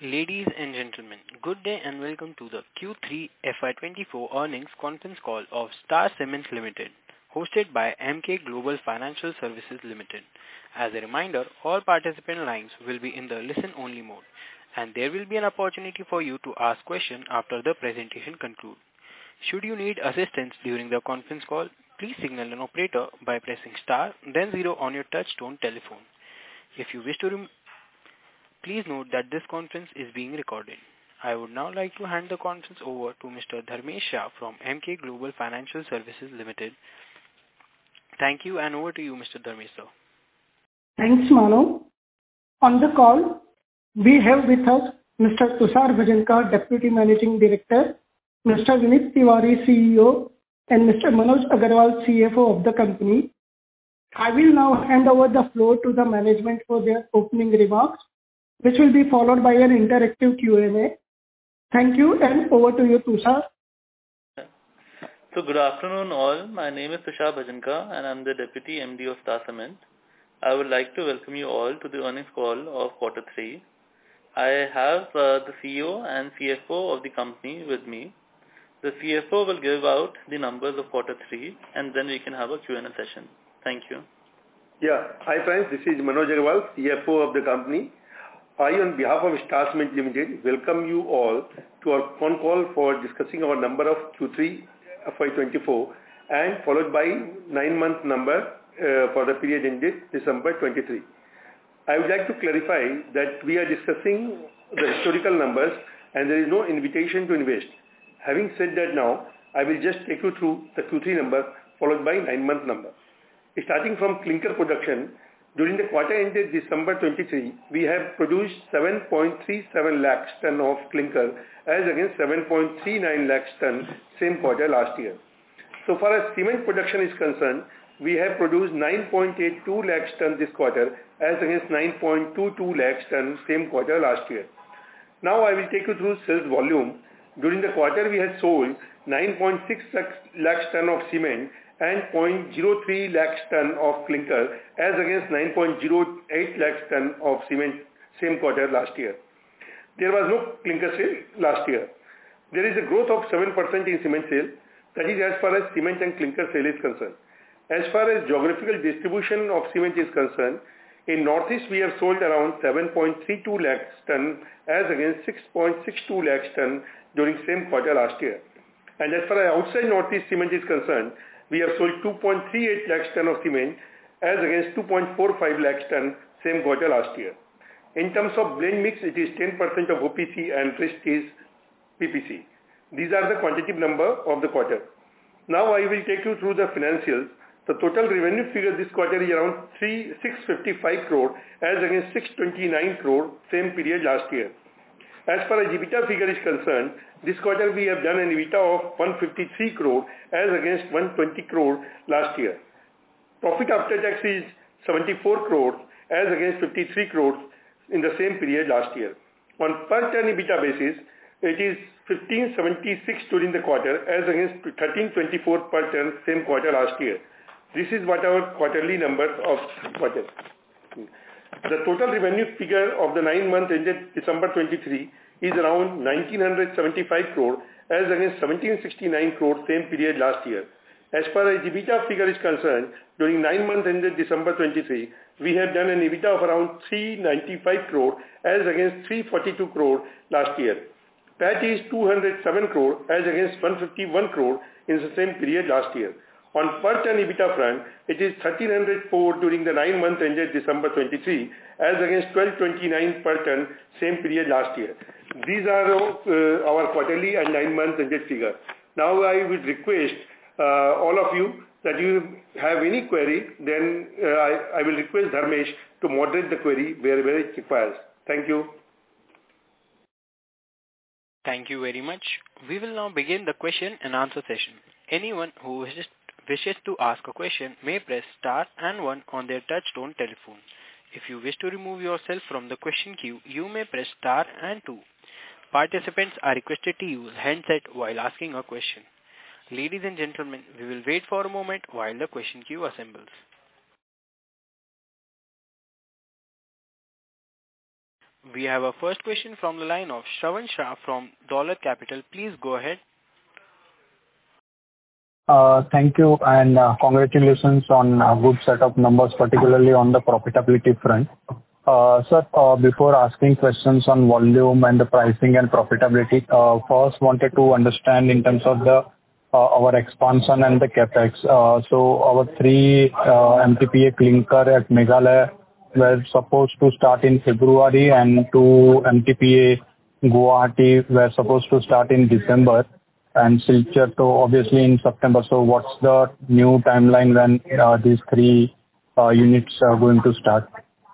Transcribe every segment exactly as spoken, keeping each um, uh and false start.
Ladies and gentlemen, good day and welcome to the Q three F Y twenty-four earnings conference call of Star Cement Limited, hosted by Emkay Global Financial Services Limited. As a reminder, all participant lines will be in the listen-only mode, and there will be an opportunity for you to ask questions after the presentation concludes. Should you need assistance during the conference call, please signal an operator by pressing star, then zero on your touch-tone telephone. If you wish to rem- Please note that this conference is being recorded. I would now like to hand the conference over to Mister Dharmesh Shah from Emkay Global Financial Services Limited. Thank you, and over to you, Mister Dharmesh sir. Thanks, Mano. On the call, we have with us Mister Tushar Bhajanka, Deputy Managing Director, Mister Vinit Tiwari, C E O, and Mister Manoj Agarwal, C F O of the company. I will now hand over the floor to the management for their opening remarks, which will be followed by an interactive Q and A. Thank you, and over to you, Tushar. So good afternoon all. My name is Tushar Bhajanka and I'm the Deputy M D of Star Cement. I would like to welcome you all to the earnings call of quarter three. I have uh, the C E O and C F O of the company with me. The C F O will give out the numbers of quarter three and then we can have a Q and A session. Thank you. Yeah. Hi friends, this is Manoj Agarwal, C F O of the company. I, on behalf of Star Cement Limited, welcome you all to our phone call for discussing our number of Q three F Y twenty-four and followed by nine-month number uh, for the period ended December twenty-three. I would like to clarify that we are discussing the historical numbers and there is no invitation to invest. Having said that now, I will just take you through the Q three number followed by nine-month number. Starting from clinker production, during the quarter ended December twenty-three, we have produced seven point three seven lakhs ton of clinker as against seven point three nine lakhs ton same quarter last year. So far as cement production is concerned, we have produced nine point eight two lakhs ton this quarter as against nine point two two lakhs ton same quarter last year. Now I will take you through sales volume. During the quarter, we had sold nine point six lakhs ton of cement and zero point zero three lakhs ton of clinker as against nine point zero eight lakhs ton of cement same quarter last year. There was no clinker sale last year. There is a growth of seven percent in cement sale. That is as far as cement and clinker sale is concerned. As far as geographical distribution of cement is concerned, in Northeast we have sold around seven point three two lakhs ton as against six point six two lakhs ton during same quarter last year. And as far as outside Northeast cement is concerned, we have sold two point three eight lakhs ton of cement as against two point four five lakhs ton same quarter last year. In terms of blend mix, it is ten percent of O P C and rest is P P C. These are the quantitative number of the quarter. Now I will take you through the financials. The total revenue figure this quarter is around six hundred fifty-five crore as against six hundred twenty-nine crore same period last year. As far as EBITDA figure is concerned, this quarter we have done an EBITDA of one hundred fifty-three crore as against one hundred twenty crore last year. Profit after tax is seventy-four crore as against fifty-three crore in the same period last year. On per ton EBITDA basis, it is fifteen seventy-six during the quarter as against thirteen twenty-four per ton same quarter last year. This is what our quarterly numbers of quarter. The total revenue figure of the nine months ended December twenty-three is around one thousand nine hundred seventy-five crore as against one thousand seven hundred sixty-nine crore same period last year. As far as EBITDA figure is concerned, during nine months ended December twenty-three, we have done an EBITDA of around three hundred ninety-five crore as against three hundred forty-two crore last year. P A T is two hundred seven crore as against one hundred fifty-one crore in the same period last year. On per ton EBITDA front, it is one thousand three hundred four during the nine months ended December twenty-three as against one thousand twelve twenty-nine per ton same period last year. These are uh, our quarterly and nine months ended figure. Now I would request uh, all of you that you have any query, then uh, I, I will request Dharmesh to moderate the query wherever it requires. Thank you. Thank you very much. We will now begin the question and answer session. Anyone who wishes wishes to ask a question may press star and one on their touch-tone telephone. If you wish to remove yourself from the question queue, you may press star and two. Participants are requested to use handset while asking a question. Ladies and gentlemen, we will wait for a moment while the question queue assembles. We have a first question from the line of Shravan Shah from Dolat Capital. Please go ahead. Uh, thank you and uh, congratulations on a good set of numbers, particularly on the profitability front. Uh, sir, uh, before asking questions on volume and the pricing and profitability, uh, first wanted to understand in terms of the uh, our expansion and the capex. Uh, so our three uh, M T P A clinker at Meghalaya were supposed to start in February and two M T P A Guwahati were supposed to start in December and Silchar so obviously in September. So what's the new timeline when uh, these three uh, units are going to start?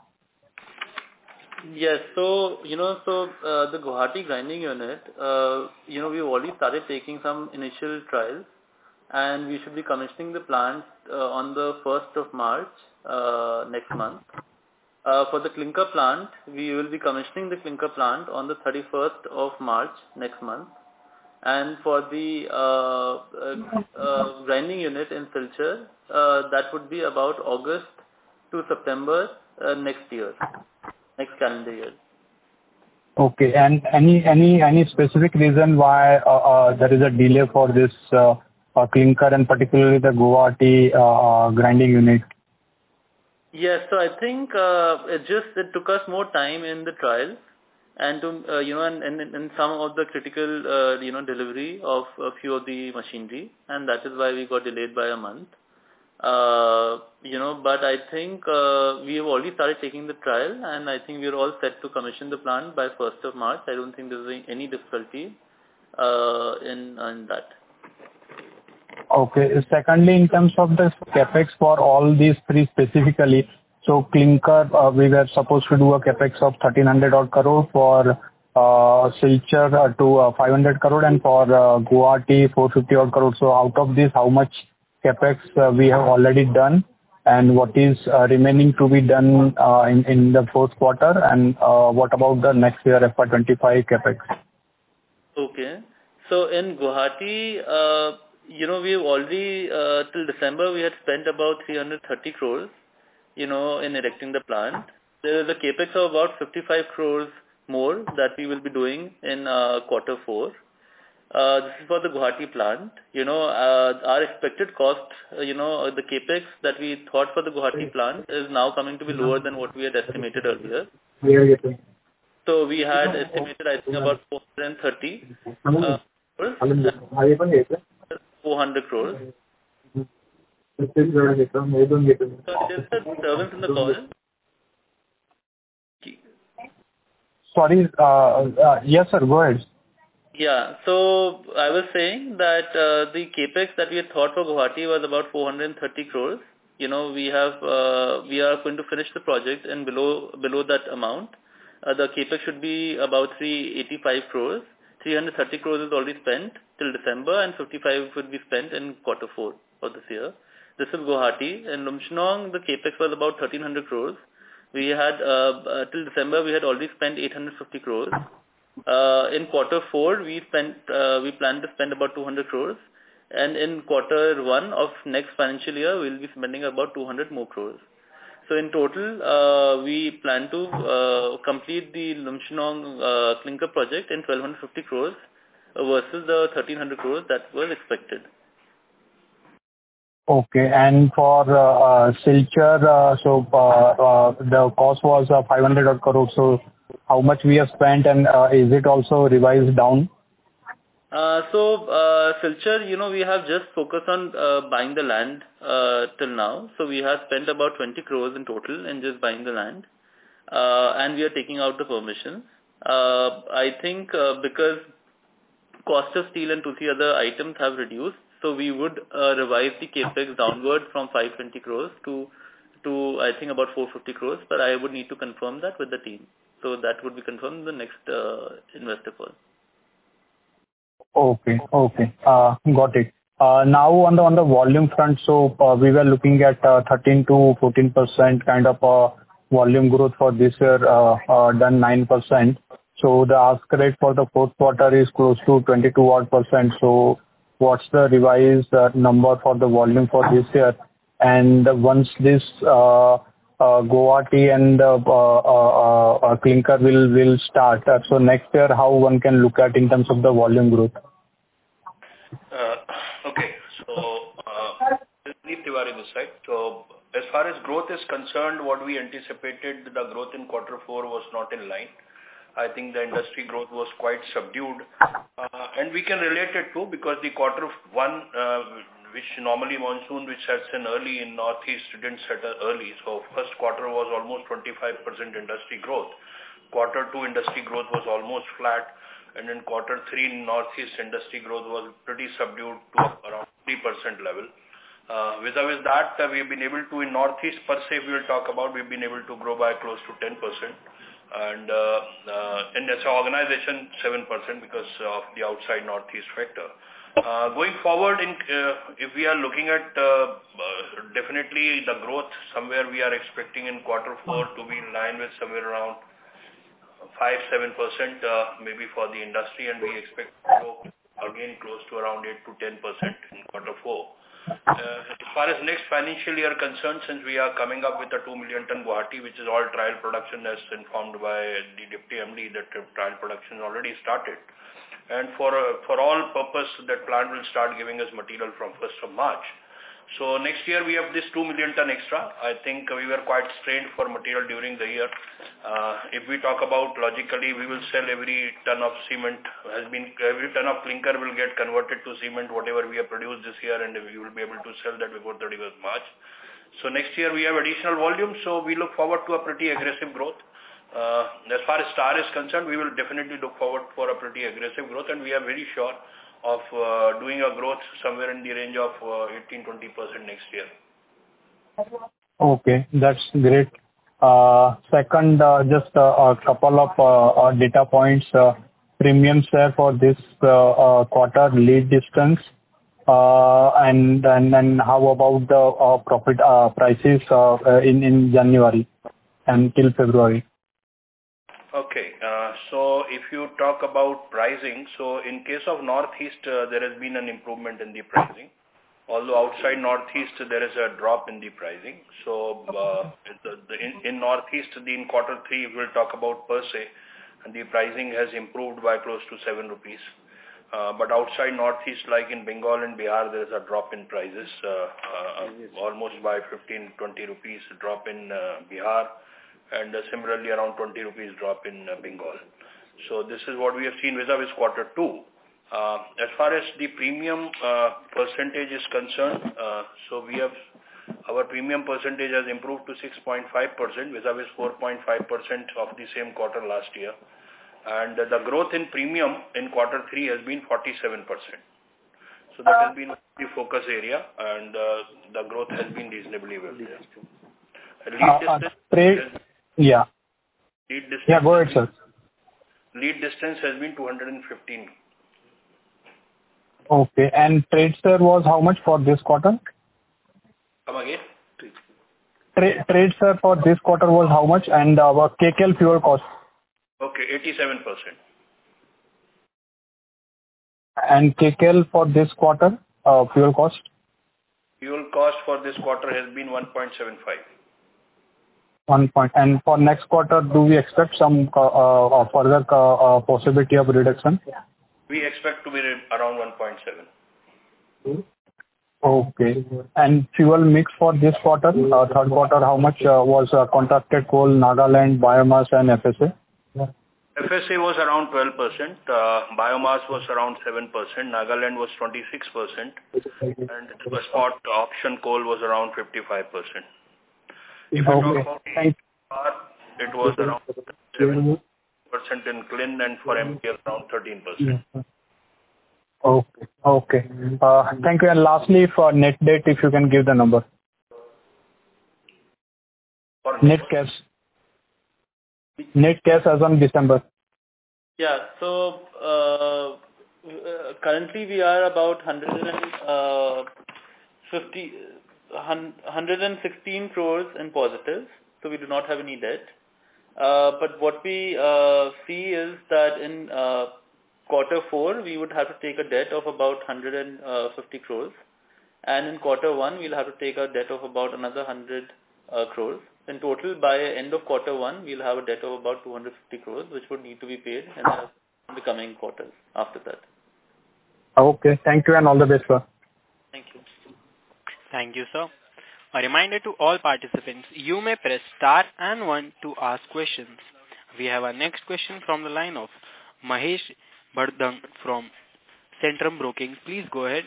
Yes, so, you know, so uh, the Guwahati grinding unit, uh, you know, we've already started taking some initial trials and we should be commissioning the plant uh, on the first of March uh, next month. Uh, for the clinker plant, we will be commissioning the clinker plant on the thirty-first of March next month. And for the uh, uh, uh, grinding unit in Silchar, uh, that would be about August to September uh, next year, next calendar year. Okay, and any any any specific reason why uh, uh, there is a delay for this uh, uh, clinker and particularly the Guwahati uh, grinding unit? Yes, so I think uh, it just it took us more time in the trial. And to, uh, you know, and, and, and some of the critical, uh, you know, delivery of a few of the machinery, and that is why we got delayed by a month. Uh, you know, but I think uh, we have already started taking the trial, and I think we are all set to commission the plant by first of March. I don't think there's any difficulty uh, in, in that. Okay. Secondly, in terms of the capex for all these three specifically, so clinker, uh, we were supposed to do a capex of thirteen hundred odd crore, for uh, Silchar uh, to uh, five hundred crore, and for uh, Guwahati four hundred fifty odd crore. So out of this, how much capex uh, we have already done, and what is uh, remaining to be done uh, in in the fourth quarter, and uh, what about the next year F Y twenty-five capex? Okay. So in Guwahati, uh, you know, we've already uh, till December we had spent about three hundred thirty crores. You know, in erecting the plant. There is a capex of about fifty-five crores more that we will be doing in uh, quarter four. Uh, this is for the Guwahati plant. You know, uh, our expected cost, uh, you know, the capex that we thought for the Guwahati plant is now coming to be lower than what we had estimated earlier. So we had estimated, I think, about four hundred thirty uh, crores, four hundred crores. So there's a disturbance in the call. Sorry, uh, uh, yes sir, go ahead. Yeah, so I was saying that uh, the capex that we had thought for Guwahati was about four hundred thirty crores. You know, we have uh, we are going to finish the project, and below below that amount, uh, the capex should be about three hundred eighty-five crores. three hundred thirty crores is already spent till December, and fifty-five would be spent in quarter four of this year. This is Guwahati. In Lumshnong, the capex was about thirteen hundred crores. We had, uh, uh, till December, we had already spent eight hundred fifty crores. Uh, in quarter four, we spent, uh, we plan to spend about two hundred crores. And in quarter one of next financial year, we'll be spending about two hundred more crores. So in total, uh, we plan to uh, complete the Lumshnong uh, clinker project in twelve fifty crores uh, versus the thirteen hundred crores that was expected. Okay, and for uh, uh, Silchar, uh, so uh, uh, the cost was uh, five hundred odd crore. So how much we have spent, and uh, is it also revised down? Uh, so uh, Silchar, you know, we have just focused on uh, buying the land uh, till now. So we have spent about twenty crores in total in just buying the land, uh, and we are taking out the permissions. Uh, I think uh, because cost of steel and two three other items have reduced. So we would uh, revise the capex downward from five hundred twenty crores to, to I think about four hundred fifty crores, but I would need to confirm that with the team. So that would be confirmed in the next uh, investor call. Okay, okay, uh, got it. Uh, now on the on the volume front, so uh, we were looking at uh, thirteen to fourteen percent kind of uh, volume growth for this year, uh, uh, done nine percent. So the ask rate for the fourth quarter is close to twenty-two odd percent. So what's the revised uh, number for the volume for this year? And once this uh, uh, Guwahati and uh, uh, uh, uh, clinker will will start. Uh, so next year, how one can look at in terms of the volume growth? Uh, okay, so uh, Vineet Tiwari this side. So as far as growth is concerned, what we anticipated, the growth in quarter four was not in line. I think the industry growth was quite subdued, uh, and we can relate it to because the quarter one, uh, which normally monsoon, which sets in early in northeast, didn't set early. So first quarter was almost twenty-five percent industry growth. Quarter two industry growth was almost flat, and in quarter three in northeast industry growth was pretty subdued to around three percent level. Uh, vis-a-vis that, uh, we've been able to, in northeast per se, we will talk about, we've been able to grow by close to ten percent. And, uh, uh, and as an organization, seven percent because of the outside northeast factor. Uh, going forward, in, uh, if we are looking at uh, uh, definitely the growth, somewhere we are expecting in quarter four to be in line with somewhere around five to seven percent uh, maybe for the industry, and we expect to grow again close to around eight to ten percent in quarter four. Uh, as far as next financial year concerned, since we are coming up with a two million ton Guwahati, which is all trial production as informed by the Deputy M D that trial production already started. And for uh, for all purpose, that plant will start giving us material from first of March. So next year we have this two million ton extra. I think we were quite strained for material during the year. Uh, if we talk about logically, we will sell every ton of cement has been, every ton of clinker will get converted to cement, whatever we have produced this year, and we will be able to sell that before thirty-first March. So next year we have additional volume, so we look forward to a pretty aggressive growth. Uh, as far as Star is concerned, we will definitely look forward for a pretty aggressive growth, and we are very sure of uh, doing a growth somewhere in the range of uh, eighteen to twenty percent next year. Okay, that's great. Uh, second, uh, just uh, a couple of uh, uh, data points. Uh, premium share for this uh, uh, quarter, lead distance, uh, and, and and how about the uh, profit uh, prices uh, uh, in in January until February? Okay, uh, so if you talk about pricing, so in case of Northeast, uh, there has been an improvement in the pricing. Although outside Northeast, there is a drop in the pricing. So uh, the, the, in, in Northeast, the, in quarter three, we'll talk about per se, and the pricing has improved by close to seven rupees. Uh, but outside Northeast, like in Bengal and Bihar, there is a drop in prices, uh, uh, almost by fifteen to twenty rupees drop in uh, Bihar. And uh, similarly around twenty rupees drop in uh, Bengal. So this is what we have seen vis-a-vis quarter two. Uh, as far as the premium uh, percentage is concerned, uh, so we have, our premium percentage has improved to six point five percent vis-a-vis four point five percent of the same quarter last year. And uh, the growth in premium in quarter three has been forty-seven percent. So that has been the focus area, and uh, the growth has been reasonably well there. Lead Uh, distance, uh, Yeah. lead distance, Yeah, go ahead, sir. lead distance has been two hundred fifteen. Okay. And trade share was how much for this quarter? Come again? Tra- trade share for this quarter was how much, and our K K L fuel cost? Okay, eighty-seven percent. And K K L for this quarter, uh, fuel cost? Fuel cost for this quarter has been one point seven five. One point. And for next quarter, do we expect some uh, uh, further uh, uh, possibility of reduction? We expect to be around one point seven. Okay. And fuel mix for this quarter, uh, third quarter, how much uh, was uh, contracted coal, Nagaland, biomass, and F S A? F S A was around twelve percent, uh, biomass was around seven percent, Nagaland was twenty-six percent, and the spot option coal was around fifty-five percent. If you Okay. talk about Thank power, it was around seven percent in clean, and for M P L around thirteen percent. Okay. Okay. Uh, Thank you. And lastly, for net debt, if you can give the number. For Net cash. Net cash as on December. Yeah. So uh, uh, currently we are about one hundred fifty, one hundred sixteen crores in positives. So we do not have any debt. Uh, but what we uh, see is that in uh, quarter four, we would have to take a debt of about one hundred fifty crores. And in quarter one, we'll have to take a debt of about another one hundred uh, crores. In total, by end of quarter one, we'll have a debt of about two hundred fifty crores, which would need to be paid in the coming quarters after that. Okay. Thank you and all the best, sir. Thank you. Thank you, sir. A reminder to all participants, you may press star and one to ask questions. We have our next question from the line of Mahesh Bardang from Centrum Broking. Please go ahead.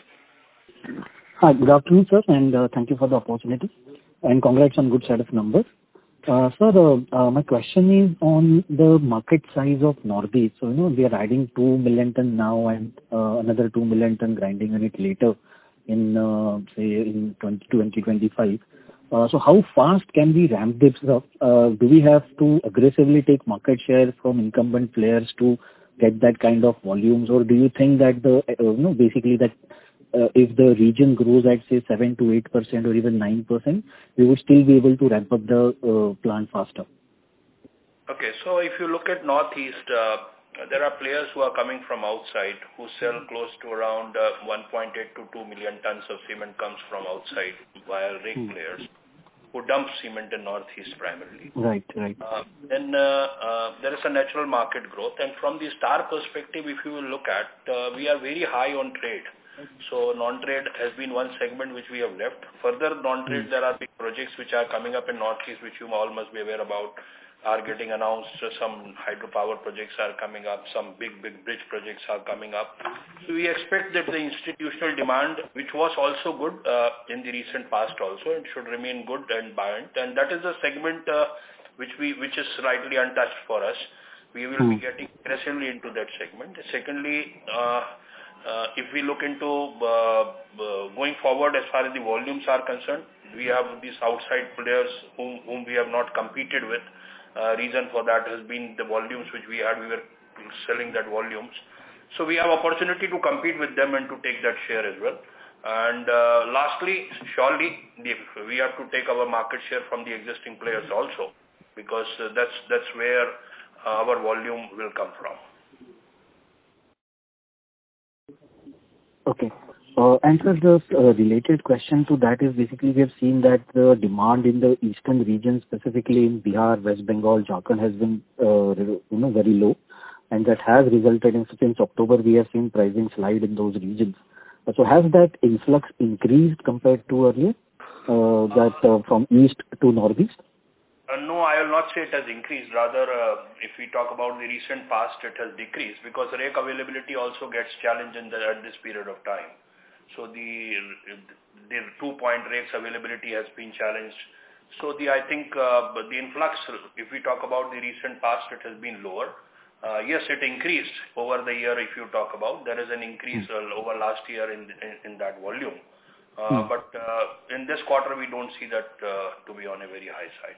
Hi, good afternoon, sir, and uh, thank you for the opportunity. And congrats on good set of numbers. Uh, sir, uh, uh, my question is on the market size of Northeast. So, you know, we are adding two million ton now and uh, another two million ton grinding unit later in, uh, say, in twenty twenty-five. Uh, so how fast can we ramp this up? Uh, do we have to aggressively take market share from incumbent players to get that kind of volumes? Or do you think that the, uh, you know, basically that uh, if the region grows at say seven to eight percent or even nine percent, we would still be able to ramp up the uh, plant faster? Okay, so if you look at Northeast, uh, there are players who are coming from outside who sell close to around uh, one point eight to two million tons of cement comes from outside via rake hmm. players who dump cement in Northeast primarily. Right, right. Uh, then uh, uh, there is a natural market growth, and from the Star perspective, if you will look at, uh, we are very high on trade. So non-trade has been one segment which we have left. Further non-trade, mm. there are big projects which are coming up in Northeast, which you all must be aware about, are getting announced. Some hydropower projects are coming up. Some big, big bridge projects are coming up. So we expect that the institutional demand, which was also good uh, in the recent past also, it should remain good and buoyant. And that is a segment uh, which we which is slightly untouched for us. We will mm. be getting aggressively into that segment. Secondly, uh, Uh, if we look into uh, uh, going forward as far as the volumes are concerned, we have these outside players whom, whom we have not competed with. Uh, reason for that has been the volumes which we had, we were selling that volumes. So we have opportunity to compete with them and to take that share as well. And uh, lastly, surely, the, we have to take our market share from the existing players also, because uh, that's, that's where uh, our volume will come from. Okay. Uh, and sir, the uh, related question to that is basically we have seen that the demand in the eastern region, specifically in Bihar, West Bengal, Jharkhand, has been uh, you know very low, and that has resulted in since October we have seen pricing slide in those regions. Uh, so has that influx increased compared to earlier, uh, that uh, from east to northeast? Uh, no, I will not say it has increased. Rather, uh, if we talk about the recent past, it has decreased because rake availability also gets challenged in the, at this period of time. So the the two-point rakes availability has been challenged. So the I think uh, the influx, if we talk about the recent past, it has been lower. Uh, yes, it increased over the year. If you talk about, there is an increase uh, over last year in in, in that volume. Uh, hmm. But uh, in this quarter, we don't see that uh, to be on a very high side.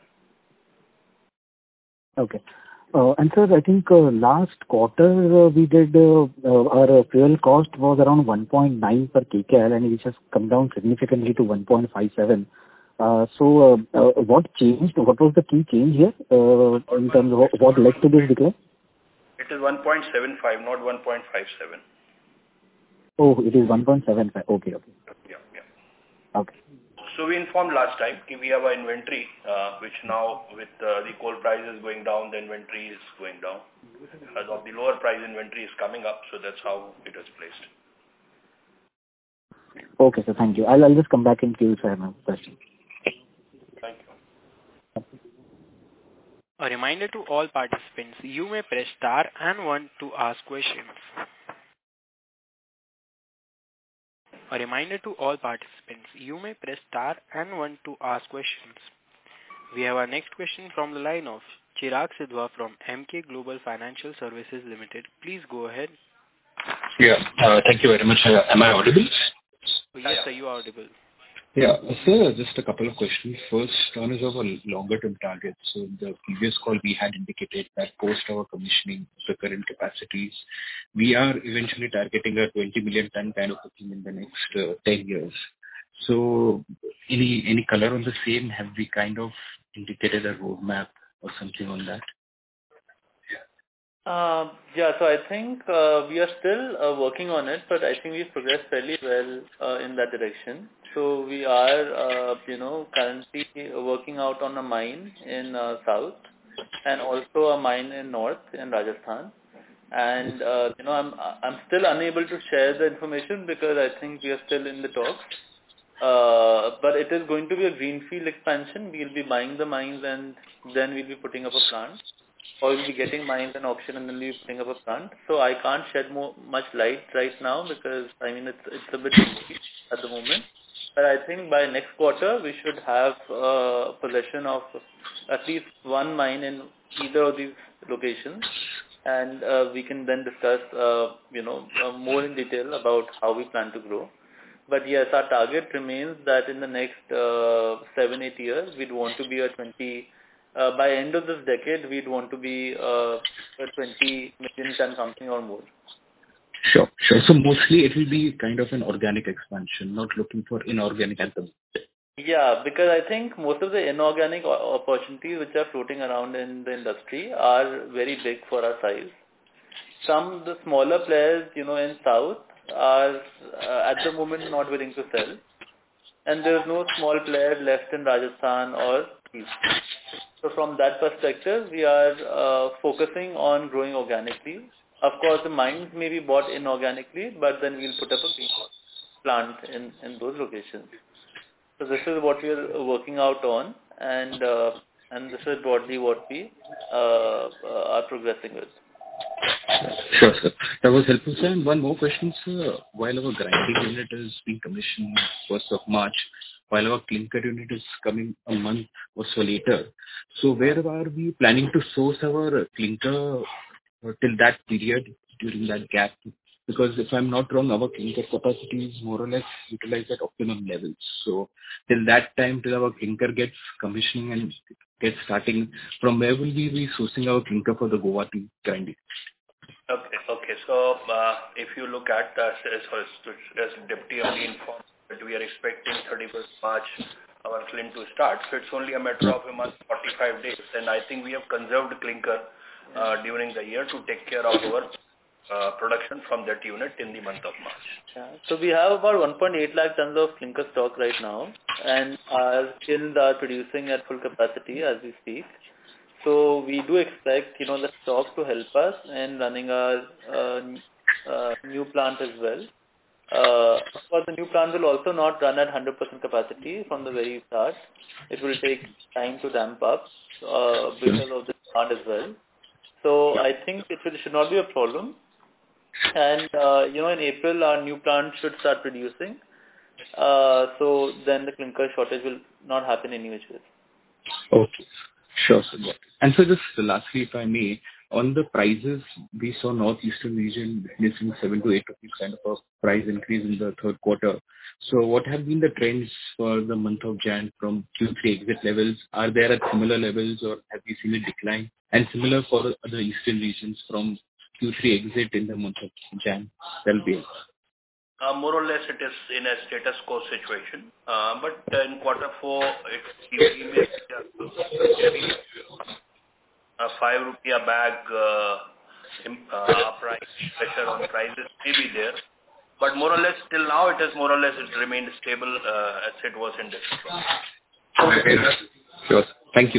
Okay. Uh, and sir, I think uh, last quarter uh, we did, uh, uh, our fuel cost was around one point nine per kcal and which has come down significantly to one point five seven. Uh, so uh, uh, what changed? What was the key change here uh, in terms of what led to this decline? It is one point seven five, not one point five seven. Oh, it is one point seven five. Okay, okay. Yeah, yeah. Okay. So we informed last time that we have an inventory, uh, which now with uh, the coal prices going down, the inventory is going down. As of the lower price, inventory is coming up, so that's how it is placed. Okay, sir. Thank you. I'll, I'll just come back in queue if I have a question. Thank you. A reminder to all participants, you may press star and one to ask questions. A reminder to all participants, you may press star and one to ask questions. We have our next question from the line of Chirag Sidhwa from M K Global Financial Services Limited. Please go ahead. Yeah, uh, thank you very much. Uh, am I audible? Yes, sir, you are audible. Yeah, sir, just a couple of questions. First, one is our longer-term target. So in the previous call, we had indicated that post our commissioning the current capacities, we are eventually targeting a twenty million ton kind of a thing in the next uh, ten years. So any any color on the same? Have we kind of indicated a roadmap or something on that? Uh, yeah, so I think uh, we are still uh, working on it, but I think we've progressed fairly well uh, in that direction. So we are, uh, you know, currently working out on a mine in uh, south and also a mine in north in Rajasthan. And uh, you know, I'm I'm still unable to share the information because I think we are still in the talks. Uh, but it is going to be a greenfield expansion. We'll be buying the mines and then we'll be putting up a plant. Or we'll be getting mines and auction and then we'll be putting up a plant. So I can't shed more, much light right now because, I mean, it's, it's a bit tricky at the moment. But I think by next quarter, we should have uh, possession of at least one mine in either of these locations. And uh, we can then discuss, uh, you know, uh, more in detail about how we plan to grow. But yes, our target remains that in the next uh, seven, eight years, we'd want to be a twenty, uh, by end of this decade, we'd want to be uh, a twenty million ton company or more. Sure, sure. So mostly it will be kind of an organic expansion, not looking for inorganic at the moment. Yeah, because I think most of the inorganic opportunities which are floating around in the industry are very big for our size. Some of the smaller players, you know, in South are uh, at the moment not willing to sell. And there is no small player left in Rajasthan or East. So from that perspective, we are uh, focusing on growing organically. Of course, the mines may be bought inorganically, but then we'll put up a plant in, in those locations. So this is what we are working out on, and uh, and this is broadly what we uh, uh, are progressing with. Sure, sir. That was helpful, sir. And one more question, sir. While our grinding unit is being commissioned first of March, while our clinker unit is coming a month or so later, so where are we planning to source our clinker till that period, during that gap? Because if I'm not wrong, our clinker capacity is more or less utilized at optimum levels. So till that time, till our clinker gets commissioning and gets starting, from where will we be sourcing our clinker for the Guwahati grinding? Okay, okay. So uh, if you look at uh, as, as Deputy M D informed that we are expecting thirty-first March our clinker to start, so it's only a matter of a month, forty-five days, and I think we have conserved clinker uh, during the year to take care of our Uh, production from that unit in the month of March. Yeah. So we have about one point eight lakh tons of clinker stock right now, and our kilns are producing at full capacity as we speak. So we do expect, you know, the stock to help us in running our uh, uh, new plant as well. Uh, of course, the new plant will also not run at one hundred percent capacity from the very start. It will take time to ramp up uh, because of the demand as well. So I think it will, should not be a problem. And, uh, you know, in April, our new plant should start producing. Uh, so then the clinker shortage will not happen any which way. Okay. Sure, sir. And so just lastly, if I may, on the prices, we saw Northeastern region witnessing seven to eight rupees kind of a price increase in the third quarter. So what have been the trends for the month of Jan from Q three exit levels? Are they at similar levels or have we seen a decline? And similar for the other eastern regions from Q three exit in the month of Jan? That'll be it. Uh, more or less it is in a status quo situation. Uh, but uh, in quarter four, it, we may maybe a five rupee a bag uh, uh, price pressure on prices may be there. But more or less till now it is more or less it remained stable uh, as it was in December. Sure. Thank you.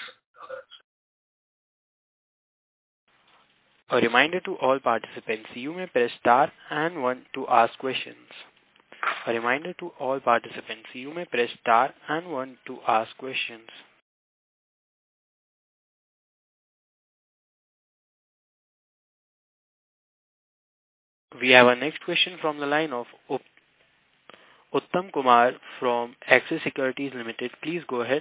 A reminder to all participants, you may press star and one to ask questions. A reminder to all participants, you may press star and one to ask questions. We have our next question from the line of Uttam Kumar from Axis Securities Limited. Please go ahead.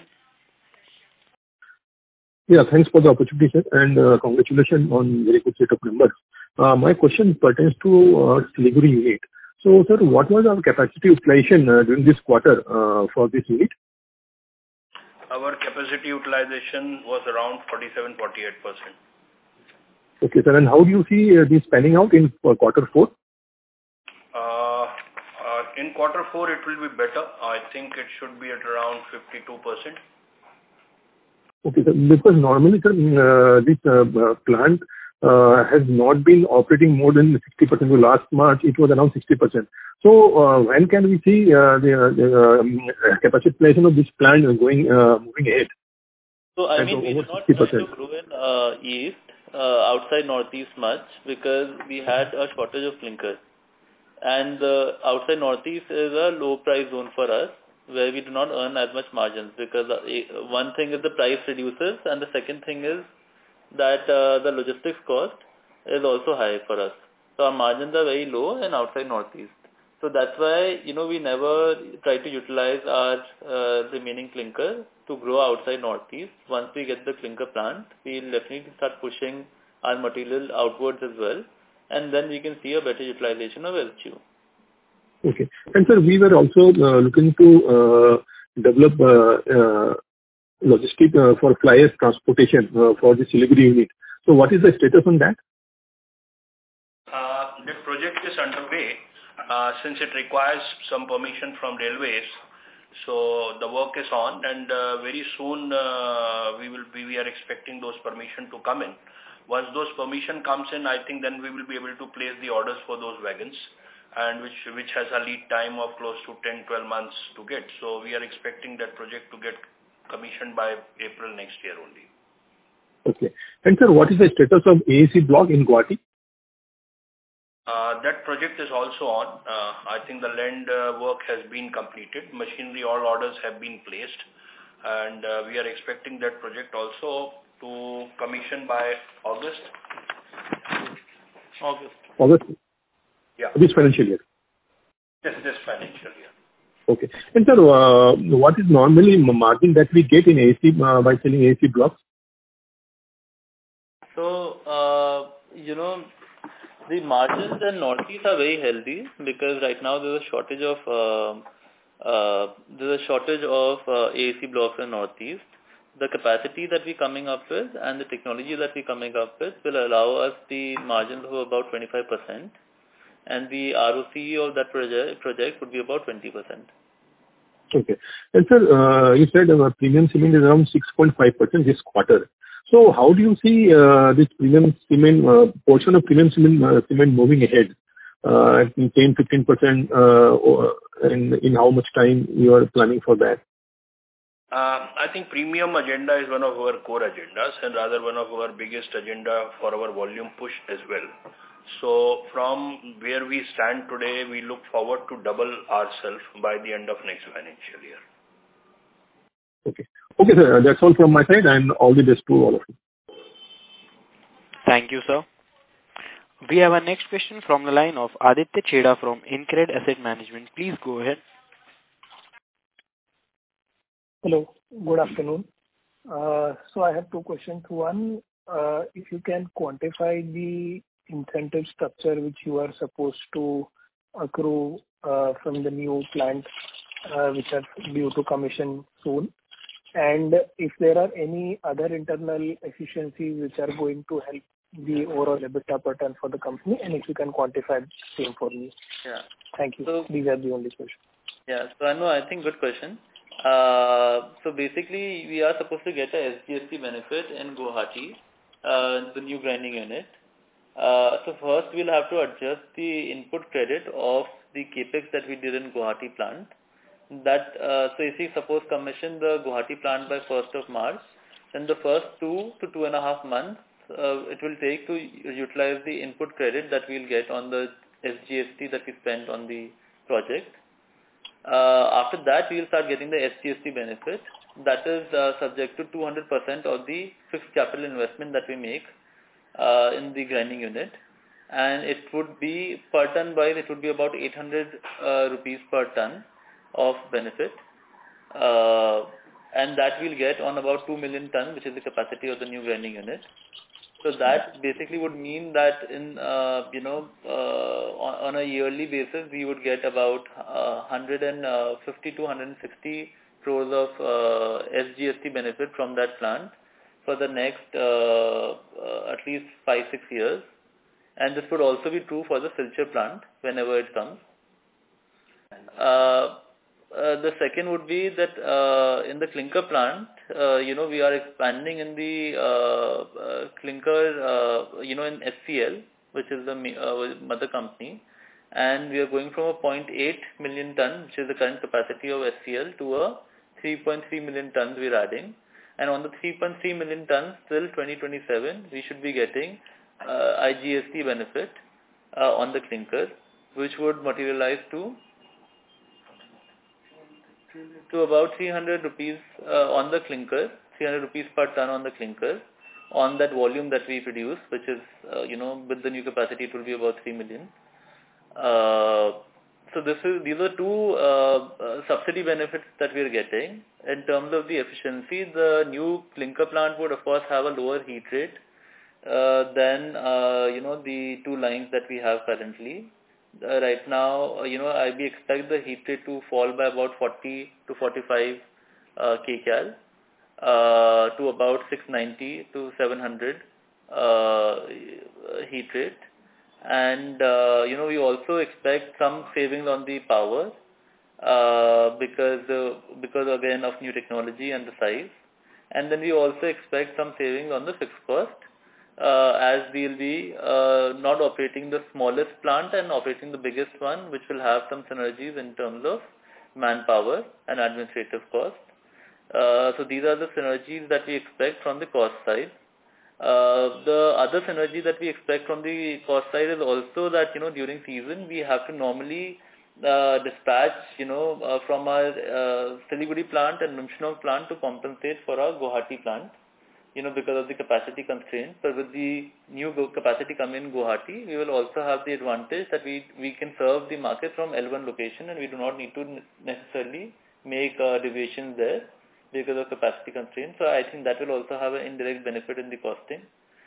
Yeah, thanks for the opportunity, sir, and uh, congratulations on very good set of numbers. Uh, my question pertains to uh, Siliguri unit. So, sir, what was our capacity utilization uh, during this quarter uh, for this unit? Our capacity utilization was around forty-seven to forty-eight percent. Okay, sir, and how do you see uh, this panning out in uh, quarter four? Uh, uh, in quarter four, it will be better. I think it should be at around fifty-two percent. Okay, sir, because normally, sir, uh, this uh, uh, plant uh, has not been operating more than sixty percent. Last March, it was around sixty percent. So uh, when can we see uh, the, the um, capacity utilization of this plant going uh, moving ahead? So I mean, we did not try to grow in uh, East, uh, outside Northeast much because we had a shortage of clinker. And uh, outside Northeast is a low price zone for us where we do not earn as much margins because uh, one thing is the price reduces and the second thing is that uh, the logistics cost is also high for us. So our margins are very low in outside Northeast. So that's why, you know, we never try to utilize our uh, remaining clinker to grow outside Northeast. Once we get the clinker plant, we'll definitely start pushing our material outwards as well. And then we can see a better utilization of L Q. Okay. And sir, we were also uh, looking to uh, develop uh, uh, logistic uh, for fly ash transportation uh, for the Siliguri unit. So what is the status on that? Uh, that project is underway uh, since it requires some permission from railways. So the work is on and uh, very soon uh, we will be, we are expecting those permission to come in. Once those permission comes in, I think then we will be able to place the orders for those wagons, and which which has a lead time of close to ten to twelve months to get. So we are expecting that project to get commissioned by April next year only. Okay. And sir, what is the status of A A C block in Guwahati? Uh, that project is also on. Uh, I think the land uh, work has been completed. Machinery, all orders have been placed. And uh, we are expecting that project also to commission by August. August. August? Yeah. This financial year? Yes, this financial year. Okay. And sir, uh, what is normally margin that we get in A A C uh, by selling A A C blocks? So, uh, you know, the margins in Northeast are very healthy because right now there's a shortage of uh, uh, there's a shortage of uh, A A C blocks in Northeast. The capacity that we're coming up with and the technology that we're coming up with will allow us the margins of about twenty-five percent, and the R O C E of that project project would be about twenty percent. Okay. And sir, uh, you said our premium cement is around six point five percent this quarter. So how do you see uh, this premium cement, uh, portion of premium cement, uh, cement moving ahead? Uh, in ten to fifteen percent, uh, and in how much time you are planning for that? Uh, I think premium agenda is one of our core agendas and rather one of our biggest agenda for our volume push as well. So from where we stand today, we look forward to double ourselves by the end of next financial year. Okay. Okay, sir. That's all from my side, and all the best to all of you. Thank you, sir. We have our next question from the line of Aditya Cheda from InCred Asset Management. Please go ahead. Hello. Good afternoon. Uh, so I have two questions. One, uh, if you can quantify the incentive structure which you are supposed to accrue uh, from the new plant uh, which are due to commission soon, and if there are any other internal efficiencies which are going to help the overall EBITDA per ton for the company, and if you can quantify the same for me. Yeah. Thank you. So, these are the only questions. Yeah. So I know, I think good question. Uh, so basically, we are supposed to get a S G S T benefit in Guwahati, uh, the new grinding unit. Uh, so first, we'll have to adjust the input credit of the capex that we did in Guwahati plant. That uh, so if we suppose commission the Guwahati plant by first of March, then the first two to two and a half months uh, it will take to utilize the input credit that we'll get on the S G S T that we spent on the project. Uh, after that, we will start getting the S G S T benefit. That is uh, subject to two hundred percent of the fixed capital investment that we make uh, in the grinding unit. And it would be per ton by, it would be about eight hundred uh, rupees per ton of benefit. Uh, and that we'll get on about two million ton, which is the capacity of the new grinding unit. So that basically would mean that in, uh, you know, uh, on, on a yearly basis, we would get about uh, one hundred fifty to one hundred sixty crores of uh, S G S T benefit from that plant for the next uh, uh, at least five, six years. And this would also be true for the Silchar plant whenever it comes. Uh, uh, the second would be that uh, in the clinker plant, uh, you know, we are expanding in the uh, uh, clinker, uh, you know, in S C L, which is the uh, mother company, and we are going from a zero point eight million ton, which is the current capacity of S C L, to a three point three million tons we are adding. And on the three point three million tons till twenty twenty-seven, we should be getting uh, I G S T benefit uh, on the clinker, which would materialize to to about three hundred rupees uh, on the clinker, three hundred rupees per ton on the clinker, on that volume that we produce, which is, uh, you know, with the new capacity, it will be about three million. Uh, so this is, these are two uh, uh, subsidy benefits that we are getting. In terms of the efficiency, the new clinker plant would, of course, have a lower heat rate uh, than, uh, you know, the two lines that we have currently. Uh, right now, uh, you know, I we expect the heat rate to fall by about forty to forty-five uh, kcal uh, to about six ninety to seven hundred uh, heat rate. And, uh, you know, we also expect some savings on the power uh, because, uh, because again of new technology and the size. And then we also expect some savings on the fixed cost. Uh, as we will be uh, not operating the smallest plant and operating the biggest one, which will have some synergies in terms of manpower and administrative cost. Uh, so these are the synergies that we expect from the cost side. Uh, the other synergy that we expect from the cost side is also that, you know, during season we have to normally uh, dispatch, you know, uh, from our uh, Siliguri plant and Lumshnong plant to compensate for our Guwahati plant, you know, because of the capacity constraints. But with the new capacity coming in Guwahati, we will also have the advantage that we, we can serve the market from L one location, and we do not need to necessarily make uh, deviations there because of capacity constraints. So I think that will also have an indirect benefit in the costing.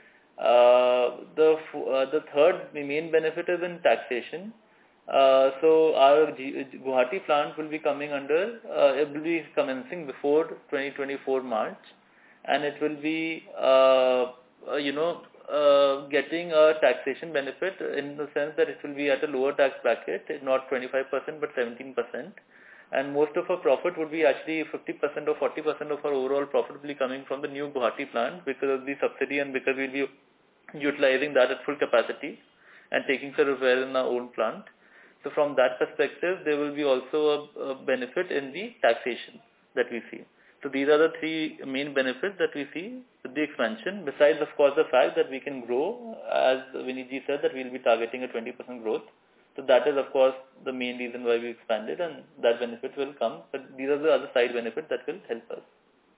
Uh, the uh, the third main benefit is in taxation. Uh, so our G- Guwahati plant will be coming under, uh, it will be commencing before twenty twenty-four March. And it will be, uh, uh, you know, uh, getting a taxation benefit in the sense that it will be at a lower tax bracket, not twenty-five percent but seventeen percent. And most of our profit would be actually fifty percent or forty percent of our overall profit will be coming from the new Guwahati plant because of the subsidy and because we'll be utilizing that at full capacity and taking care of well in our own plant. So from that perspective, there will be also a, a benefit in the taxation that we see. So these are the three main benefits that we see with the expansion, besides, of course, the fact that we can grow, as Vinitji said, that we'll be targeting a twenty percent growth. So that is, of course, the main reason why we expanded, and that benefit will come. But these are the other side benefits that will help us.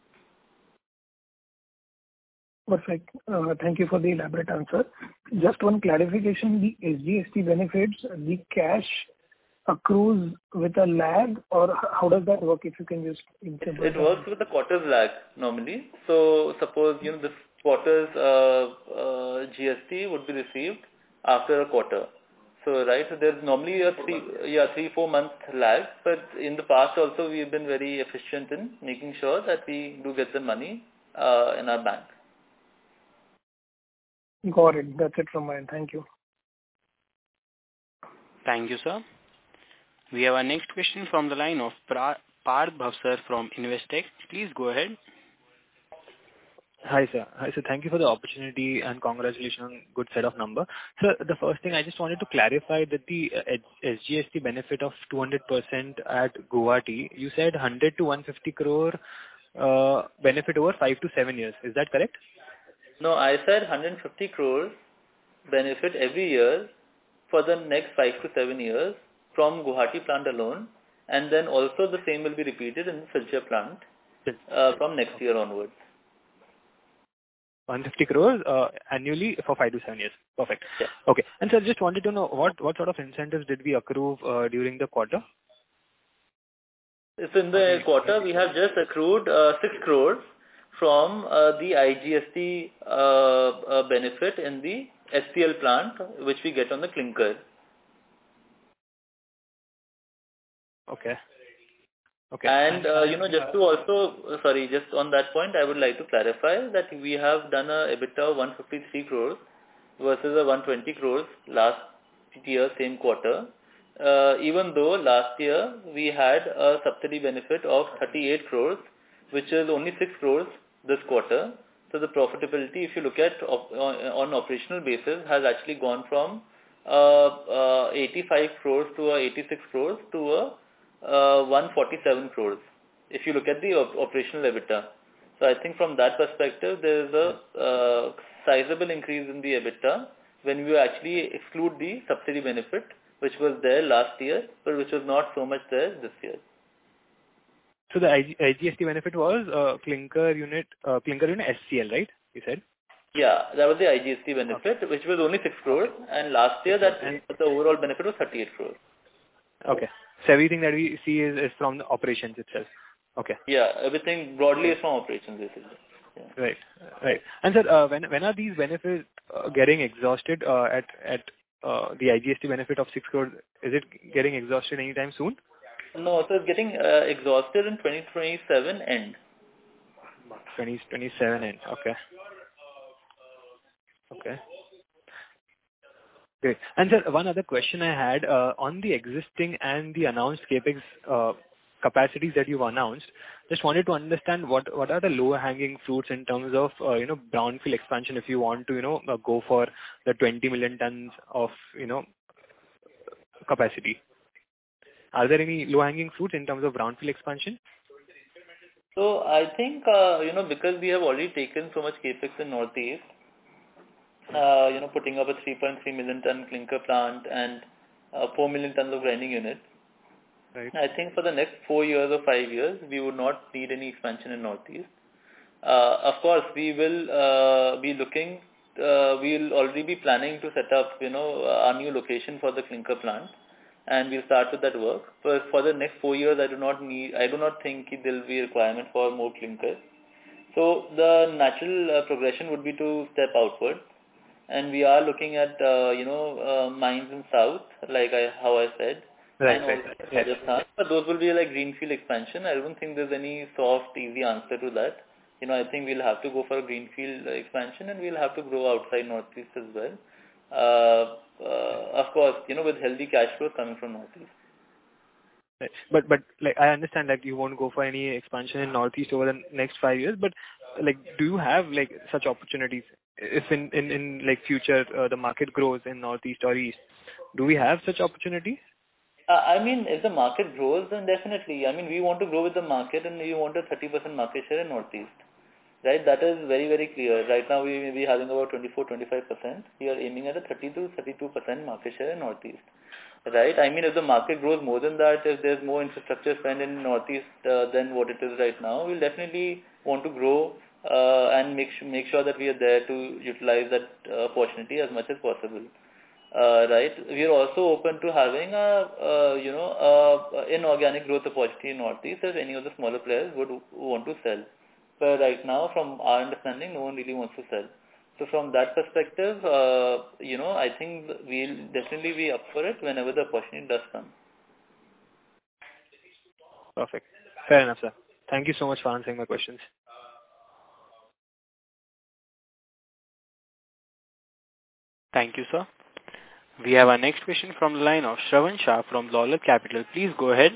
Perfect. Uh, thank you for the elaborate answer. Just one clarification, the S G S T benefits, the cash accrues with a lag, or how does that work, if you can just... It works with a quarter's lag normally. So suppose, you know, this quarter's uh, uh, G S T would be received after a quarter. So, right, so there's normally a three, yeah, three, four month lag, but in the past also we've been very efficient in making sure that we do get the money uh, in our bank. Got it. That's it from my end. Thank you. Thank you, sir. We have our next question from the line of Parth Bhavsar from Investec. Please go ahead. Hi, sir. Hi, sir. Thank you for the opportunity and congratulations on good set of number. Sir, the first thing I just wanted to clarify that the uh, S G S T benefit of two hundred percent at Guwahati, you said one hundred to one hundred fifty crore uh, benefit over five to seven years. Is that correct? No, I said one hundred fifty crores benefit every year for the next five to seven years from Guwahati plant alone, and then also the same will be repeated in the Silchar plant uh, from next year onwards. one hundred fifty crores uh, annually for five to seven years. Perfect. Yeah. Okay. And sir, just wanted to know what, what sort of incentives did we accrue uh, during the quarter? So in the quarter, we have just accrued uh, six crores from uh, the I G S T uh, uh, benefit in the S P L plant, which we get on the clinker. Okay. Okay. And, uh, you know, just to also, sorry, just on that point, I would like to clarify that we have done a EBITDA of one hundred fifty-three crores versus a one hundred twenty crores last year, same quarter. Uh, even though last year we had a subsidy benefit of thirty-eight crores which is only six crores this quarter. So the profitability, if you look at op- on operational basis, has actually gone from uh, uh, eighty-five crores to uh, eighty-six crores to a uh, one hundred forty-seven crores. If you look at the op- operational EBITDA. So I think from that perspective, there is a uh, sizable increase in the EBITDA when you actually exclude the subsidy benefit, which was there last year, but which was not so much there this year. So the I G S T benefit was uh, clinker unit, uh, clinker unit S C L, right? You said. Yeah, that was the I G S T benefit, okay. which was only six crores, and last year that and the overall benefit was thirty-eight crores. Okay, so everything that we see is, is from the operations itself. Okay. Yeah, everything broadly is from operations basically. Yeah. Right, right. And sir, uh, when when are these benefits uh, getting exhausted uh, at at uh, the I G S T benefit of six crores? Is it getting exhausted anytime soon? No, so it's getting uh, exhausted in twenty twenty-seven end. twenty twenty-seven end. Okay. Okay. Great. And sir, one other question I had uh, on the existing and the announced capex uh, capacities that you've announced. Just wanted to understand what what are the lower hanging fruits in terms of uh, you know brownfield expansion if you want to you know uh, go for the twenty million tons of you know capacity. Are there any low hanging fruits in terms of brownfield expansion? So I think uh, you know because we have already taken so much capex in Northeast, uh, you know putting up a three point three million ton clinker plant and uh, four million tons of grinding unit. Right. I think for the next four years or five years, we would not need any expansion in Northeast. Uh, of course, we will uh, be looking, uh, we will already be planning to set up, you know, our new location for the clinker plant, and we'll start with that work. But for the next four years, I do not need, I do not think there will be a requirement for more clinker. So the natural uh, progression would be to step outward, and we are looking at, uh, you know, uh, mines in South, like I, how I said. Right, and right, also right. Rajasthan, but those will be like greenfield expansion. I don't think there's any soft, easy answer to that. You know, I think we'll have to go for a greenfield expansion, and we'll have to grow outside Northeast as well. Uh, uh, of course, you know, with healthy cash flows coming from Northeast. Right. But but like I understand that you won't go for any expansion in Northeast over the next five years. But like, do you have like such opportunities if in in, in like future uh, the market grows in Northeast or East? Do we have such opportunities? Uh, I mean, if the market grows, then definitely. I mean, we want to grow with the market, and we want a thirty percent market share in Northeast. Right? That is very, very clear. Right now, we may be having about twenty-four to twenty-five percent. We are aiming at a thirty to thirty-two percent market share in Northeast. Right? I mean, if the market grows more than that, if there's more infrastructure spend in Northeast uh, than what it is right now, we'll definitely want to grow uh, and make, sh- make sure that we are there to utilize that uh, opportunity as much as possible. Uh, right. We are also open to having a, uh, you know, uh, inorganic growth opportunity in Northeast if any of the smaller players would want to sell. But right now, from our understanding, no one really wants to sell. So from that perspective, uh, you know, I think we'll definitely be up for it whenever the opportunity does come. Perfect. Fair enough, sir. Thank you so much for answering my questions. Thank you, sir. We have our next question from the line of Shravan Shah from Dolat Capital. Please go ahead.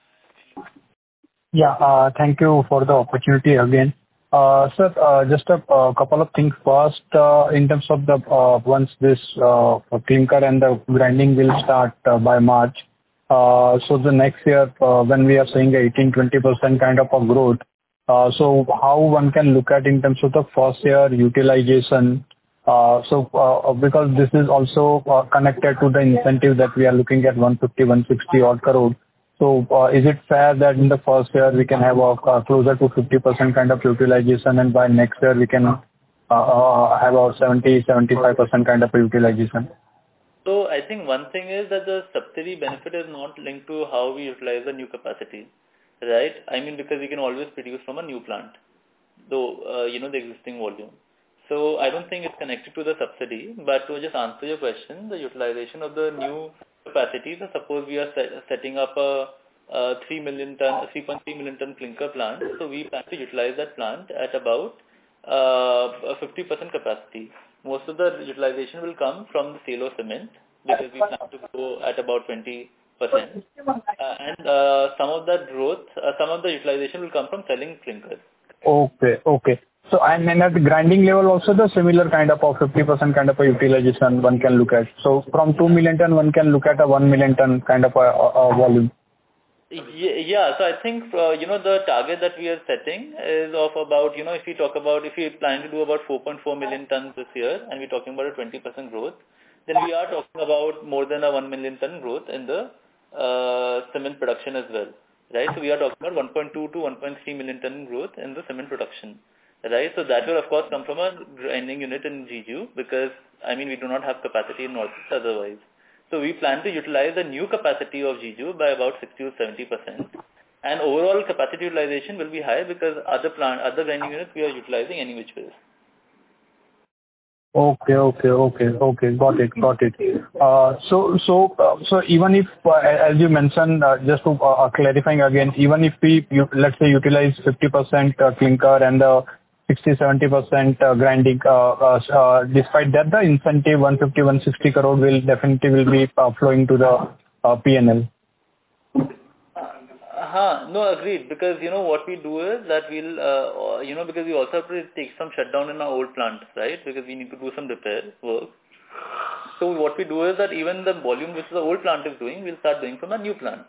Yeah, uh, thank you for the opportunity again. Uh, sir, uh, just a uh, couple of things. First, uh, in terms of the uh, once this uh, clinker and the grinding will start uh, by March, uh, so the next year uh, when we are saying eighteen to twenty percent kind of a growth, uh, so how one can look at in terms of the first year utilization. Uh, so, uh, because this is also uh, connected to the incentive that we are looking at one fifty, one sixty odd crore. So, uh, is it fair that in the first year we can have a uh, closer to fifty percent kind of utilization, and by next year we can uh, uh, have our seventy to seventy-five percent kind of utilization? So, I think one thing is that the subsidy benefit is not linked to how we utilize the new capacity, right? I mean, because we can always produce from a new plant, though, uh, you know, the existing volume. So I don't think it's connected to the subsidy, but to just answer your question, the utilization of the new capacity, so suppose we are set, setting up a, a three million ton, three point three million ton clinker plant, so we plan to utilize that plant at about uh, a fifty percent capacity. Most of the utilization will come from the sale of cement, because we plan to go at about twenty percent. Uh, and uh, some of that growth, uh, some of the utilization will come from selling clinker. Okay, okay. So and then at the grinding level also the similar kind of a fifty percent kind of a utilization one can look at. So from two million ton one can look at a one million ton kind of a, a, a volume. Yeah, so I think, uh, you know, the target that we are setting is of about, you know, if we talk about, if we plan to do about four point four million tons this year and we're talking about a twenty percent growth, then we are talking about more than a one million ton growth in the uh, cement production as well, right? So we are talking about one point two to one point three million ton growth in the cement production, right? So that will of course come from a grinding unit in Jiju because, I mean, we do not have capacity in Northeast otherwise. So we plan to utilize the new capacity of Jiju by about sixty to seventy percent. And overall capacity utilization will be high because other plant, other grinding units we are utilizing any which ways. Okay, okay, okay, okay. Got it, got it. Uh, so, so, uh, so even if, uh, as you mentioned, uh, just to uh, clarifying again, even if we, you, let's say, utilize fifty percent uh, clinker and the uh, sixty to seventy percent uh, grinding, uh, uh, uh, despite that, the incentive one fifty to one sixty crore will definitely will be uh, flowing to the uh, P and L. Uh-huh. No, agreed. Because, you know, what we do is that we'll, uh, you know, because we also have to take some shutdown in our old plants, right? Because we need to do some repair work. So what we do is that even the volume which the old plant is doing, we'll start doing from a new plant.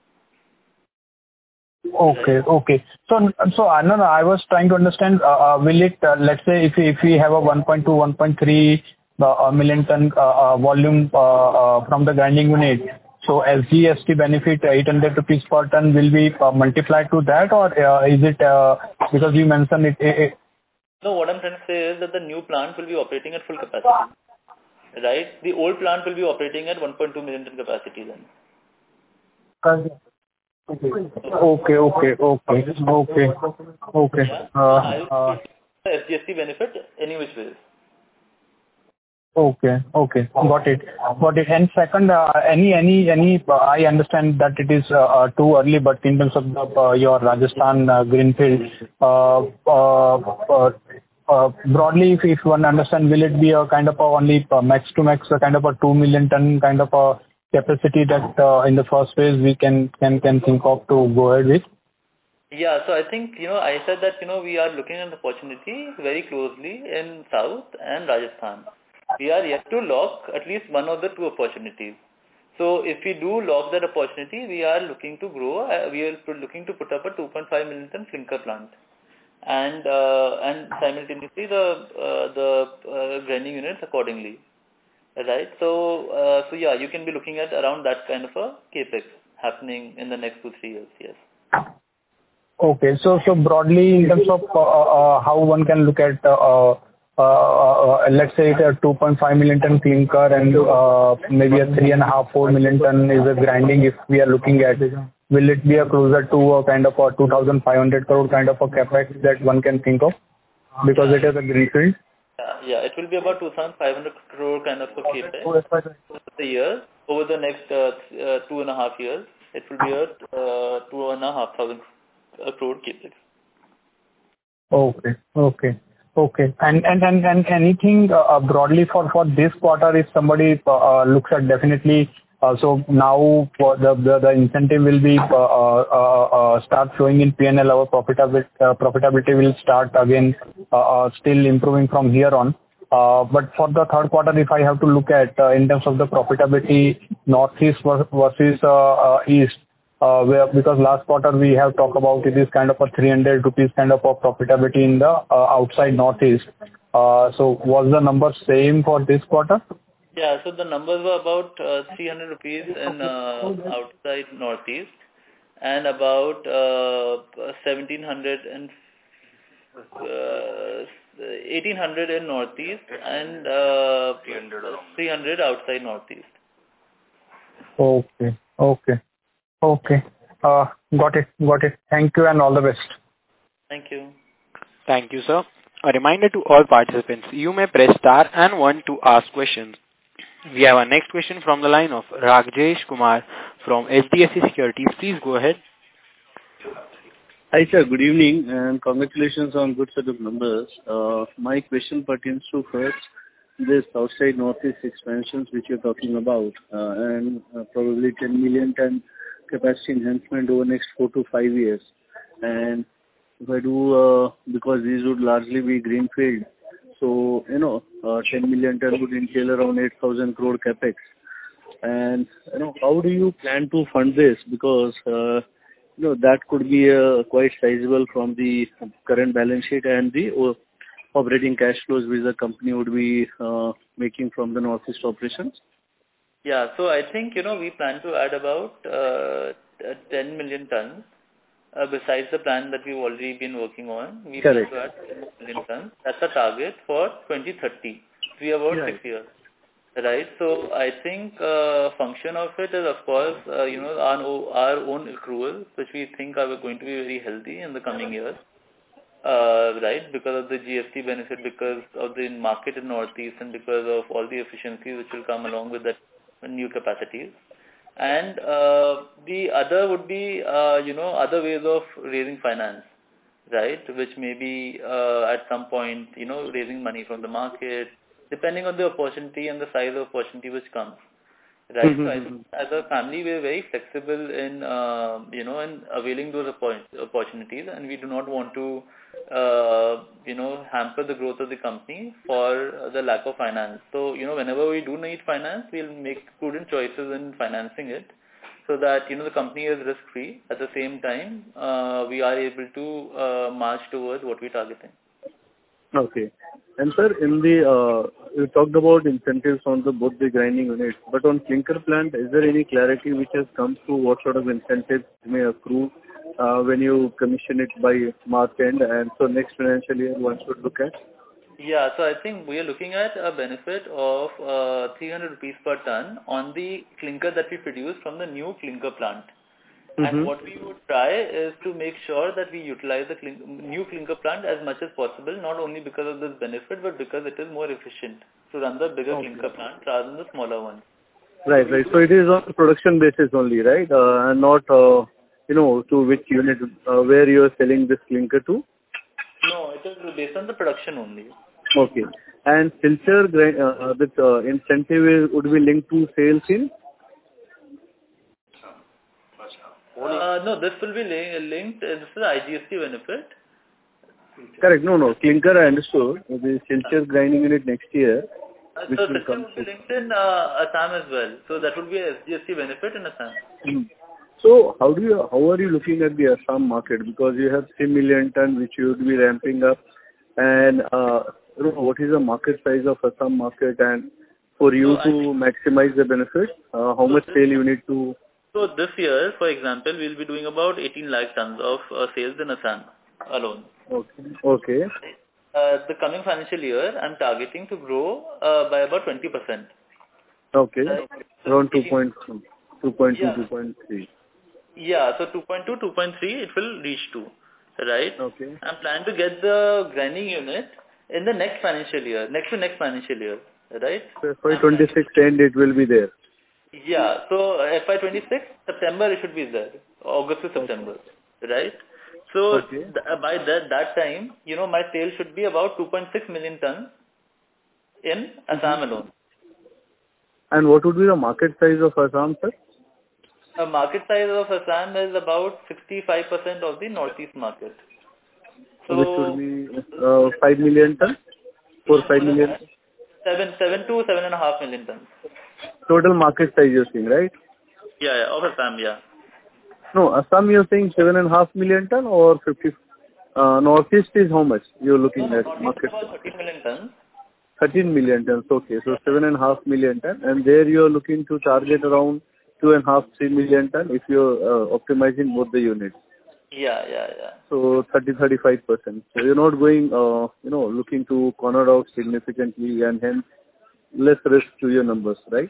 Okay, okay. So, so I don't know, I was trying to understand, uh, uh, will it, uh, let's say if we, if we have a one point two, one point three uh, million ton uh, uh, volume uh, uh, from the grinding unit, so S G S T benefit eight hundred rupees per ton will be uh, multiplied to that, or uh, is it, uh, because you mentioned it, it, it... No, what I'm trying to say is that the new plant will be operating at full capacity, right? The old plant will be operating at one point two million ton capacity then. Okay. Okay, okay, okay, okay, okay. Yeah. Uh, uh, the S G S T benefit any which way. Okay, okay, got it, got it. And second, uh, any, any, any, uh, I understand that it is uh, uh, too early, but in terms of the, uh, your Rajasthan uh, greenfield, uh, uh, uh, uh, broadly, if, if one understand, will it be a kind of a only uh, max to max, a kind of a two million ton kind of a capacity that uh, in the first phase we can, can, can think of to go ahead with? Yeah, so I think, you know, I said that, you know, we are looking at the opportunity very closely in South and Rajasthan. We are yet to lock at least one of the two opportunities. So if we do lock that opportunity, we are looking to grow, uh, we are looking to put up a two point five million ton clinker plant. And uh, and simultaneously the uh, the uh, grinding units accordingly. Right? So, uh, so yeah, you can be looking at around that kind of a capex happening in the next two, three years, yes. Okay, so so broadly in terms of uh, uh, how one can look at uh, uh, uh, let's say a two point five million ton clinker and uh, maybe a three and a half, four million ton is a grinding if we are looking at it. Will it be a closer to a kind of a two thousand five hundred crore kind of a capex that one can think of because it is a greenfield? Yeah, yeah, it will be about two thousand five hundred crore kind of a capex over the year. Over the next uh, uh, two and a half years, it will be a uh, two and a half thousand crore capex. Okay, okay. Okay. And and and and anything uh, broadly for for this quarter, if somebody uh, looks at definitely, uh, so now for the the the incentive will be uh, uh, uh, start flowing in P and L, our profitability uh, profitability will start again, uh, uh, still improving from here on. Uh, But for the third quarter, if I have to look at uh, in terms of the profitability, Northeast versus uh, uh, East, Uh, where, because last quarter we have talked about it is kind of a three hundred rupees kind of a profitability in the uh, outside Northeast. Uh, so was the number same for this quarter? Yeah, so the numbers were about uh, three hundred rupees in uh, outside Northeast and about uh, seventeen hundred and uh, eighteen hundred in Northeast and uh, three hundred outside Northeast. Okay, okay. Okay. Uh, got it. Got it. Thank you and all the best. Thank you. Thank you, sir. A reminder to all participants, you may press star and one to ask questions. We have our next question from the line of Rajesh Kumar from H D F C Securities. Please go ahead. Hi, sir. Good evening and congratulations on good set of numbers. Uh, my question pertains to first, this outside Northeast expansions which you're talking about, uh, and uh, probably ten million ton capacity enhancement over next four to five years. And if I do, uh, because these would largely be greenfield, so, you know, uh, ten million ton would entail around eight thousand crore capex. And, you know, how do you plan to fund this? Because, uh, you know, that could be uh, quite sizable from the current balance sheet and the uh, operating cash flows which the company would be uh, making from the Northeast operations. Yeah, so I think, you know, we plan to add about uh, ten million tons. Uh, besides the plan that we've already been working on, we Correct. plan to add ten million tons. That's a target for twenty thirty. We have about Right. six years. Right. So I think uh, function of it is, of course, uh, you know, our, our own accruals, which we think are going to be very healthy in the coming years. Uh, right, because of the G S T benefit, because of the market in Northeast, and because of all the efficiencies which will come along with that new capacities. And uh, the other would be, uh, you know, other ways of raising finance, right, which may be uh, at some point, you know, raising money from the market, depending on the opportunity and the size of opportunity which comes. Right. Mm-hmm. So I think as a family, we are very flexible in, uh, you know, in availing those opportunities, and we do not want to, uh, you know, hamper the growth of the company for the lack of finance. So, you know, whenever we do need finance, we'll make prudent choices in financing it, so that, you know, the company is risk-free. At the same time, uh, we are able to uh, march towards what we're targeting. Okay. And sir, in the, uh, you talked about incentives on the both the grinding units, but on clinker plant, is there any clarity which has come through what sort of incentives may accrue uh, when you commission it by March end, and so next financial year one should look at? Yeah, so I think we are looking at a benefit of uh, three hundred rupees per ton on the clinker that we produce from the new clinker plant. Mm-hmm. And what we would try is to make sure that we utilize the clink- new clinker plant as much as possible, not only because of this benefit, but because it is more efficient to run the bigger okay. clinker plant rather than the smaller one. Right, right. So it is on a production basis only, right? Uh, and not, uh, you know, to which unit, uh, where you are selling this clinker to? No, it is based on the production only. Okay. And Silchar, uh, this uh, incentive is, would be linked to sales in? Uh, no, this will be li- linked. This is the I G S T benefit. Correct. No, no. Clinker I understood. The Silchar grinding unit next year. Uh, so Silchar will be linked in uh, Assam as well. So that would be a S G S T benefit in Assam. Hmm. So how do you, how are you looking at the Assam market? Because you have three million ton which you would be ramping up, and uh, you know, what is the market size of Assam market, and for you so to maximize the benefit, uh, how so much sale you need to? So this year, for example, we'll be doing about eighteen lakh tons of uh, sales in Assam alone. Okay. Okay. Uh, the coming financial year, I'm targeting to grow uh, by about twenty percent. Okay. Right? Around two point two, two point two, yeah. two point three. Yeah, so two point two, two point three, it will reach to, right? Okay. I'm planning to get the grinding unit in the next financial year, next to next financial year, right? So F Y twenty-six end it will be there. Yeah, so F Y twenty-six, September it should be there, August to September, okay. Right? So okay. th- by that that time, you know, my sales should be about two point six million tons in Assam mm-hmm. alone. And what would be the market size of Assam, sir? The market size of Assam is about sixty-five percent of the Northeast market. So which would be uh, five million tons? four to five million? Seven, seven to seven and a half million tons. Total market size you're saying, right? Yeah, yeah, of Assam, yeah. No, Assam you're saying seven and a half million ton or fifty? Uh, Northeast is how much you're looking no, at no, market? About thirteen million tons. thirteen million tons, okay. So seven and a half million ton, and there you're looking to target around two and a half, three million ton if you're uh, optimizing both the units. Yeah, yeah, yeah. So thirty, thirty-five percent. So you're not going, uh, you know, looking to corner out significantly and hence less risk to your numbers, right?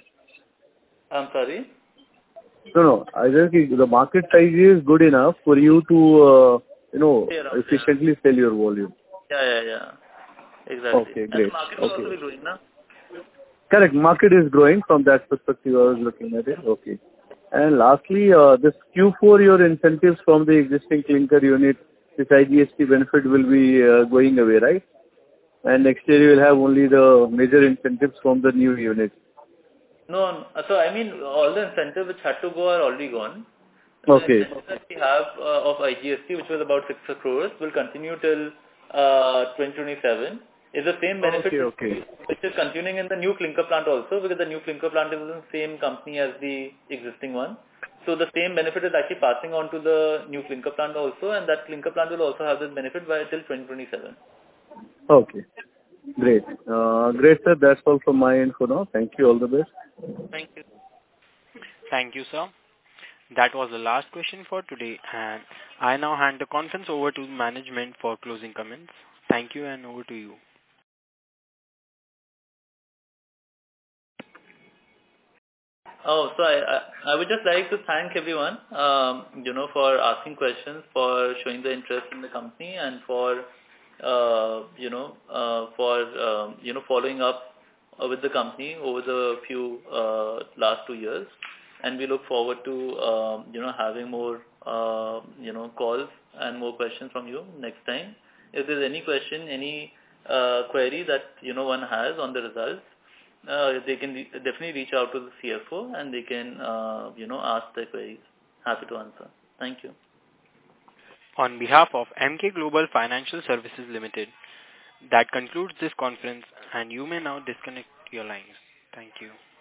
I'm sorry? No, no. I think the market size is good enough for you to, uh, you know, around, efficiently yeah. sell your volume. Yeah, yeah, yeah. Exactly. Okay, great. And the market will okay. also be growing, no? Correct. Market is growing. From that perspective, I was looking at it. Okay. And lastly, uh, this Q four, your incentives from the existing clinker unit, this I G S T benefit will be uh, going away, right? and next year you will have only the major incentives from the new unit? No, so I mean, all the incentives which had to go are already gone. Okay. The incentives that we have uh, of I G S T, which was about six crores, will continue till uh, twenty twenty-seven. Is the same benefit Okay, okay. which is continuing in the new clinker plant also, because the new clinker plant is in the same company as the existing one. So the same benefit is actually passing on to the new clinker plant also, and that clinker plant will also have this benefit by till twenty twenty-seven. Okay. Great. Uh, great, sir. That's all from my end for now. Thank you. All the best. Thank you. Thank you, sir. That was the last question for today, and I now hand the conference over to management for closing comments. Thank you, and over to you. Oh, so I, I I would just like to thank everyone, um, you know, for asking questions, for showing the interest in the company, and for, uh, you know, uh, for, um, you know, following up uh, with the company over the few uh, last two years. And we look forward to, um, you know, having more, uh, you know, calls and more questions from you next time. If there's any question, any uh, query that, you know, one has on the results, Uh, they can re- definitely reach out to the C F O and they can, uh, you know, ask their queries. Happy to answer. Thank you. On behalf of M K Global Financial Services Limited, that concludes this conference, and you may now disconnect your lines. Thank you.